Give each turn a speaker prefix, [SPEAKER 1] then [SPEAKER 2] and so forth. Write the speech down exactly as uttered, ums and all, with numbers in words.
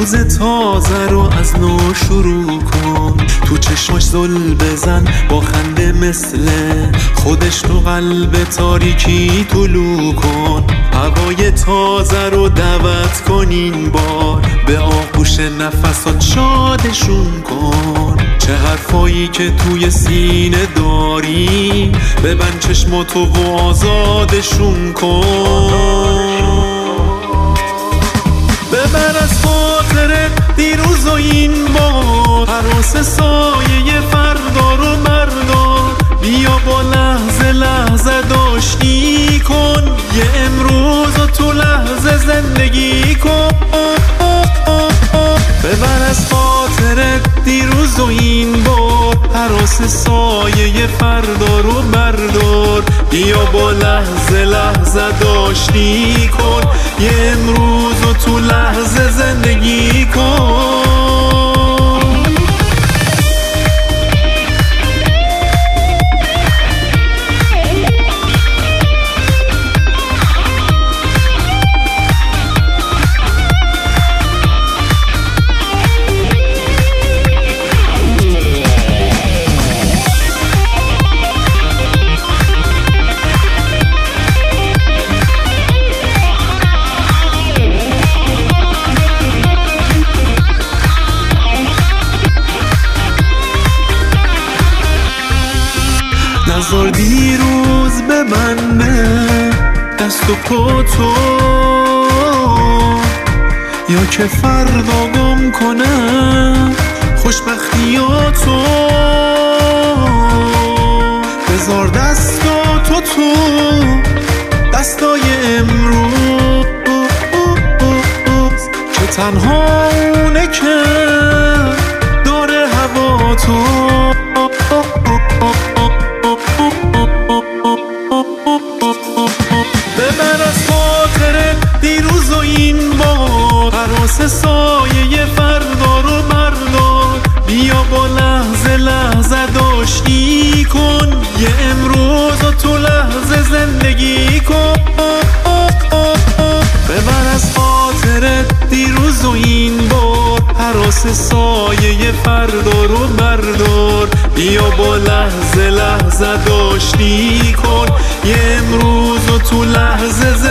[SPEAKER 1] روز تازه رو از نو شروع کن. تو چشماش زل بزن با خنده مثل خودش، تو قلب تاریکی طلوع کن. هوای تازه رو دعوت کن این بار، به آغوش نفسات شادشون کن. چه حرفایی که توی سینه داری، ببند چشماتو و آزادشون کن. ببر از خاطر دیروز و این بار، هراس سایه فردا رو بردار. بیا با لحظه لحظه داشتی کن، یه امروز و تو لحظه زندگی کن. ببر از خاطر دیروز و این بار، هراس سایه فردا رو بردار. بیا با لحظه لحظه داشتی کن، یه امروز و تو لحظه زندگی کن. نزار دیروز ببنده دست و پاتو، یا که فردا گم کنه خوشبختیاتو. بذار دستاتو تو دستای امروز، که تنها اونه که داره هوا تو. ببر از خاطر دیروز و این بار، هراس سایه فردا رو بردار. بیا با لحظه لحظه داشتی کن، یه امروز و تو لحظه زندگی کن. ببر از خاطر دیروز و این بار، هراس سایه فردا رو بردار. بیا با لحظه لحظه داشتی کن، یه امروز و تو لحظه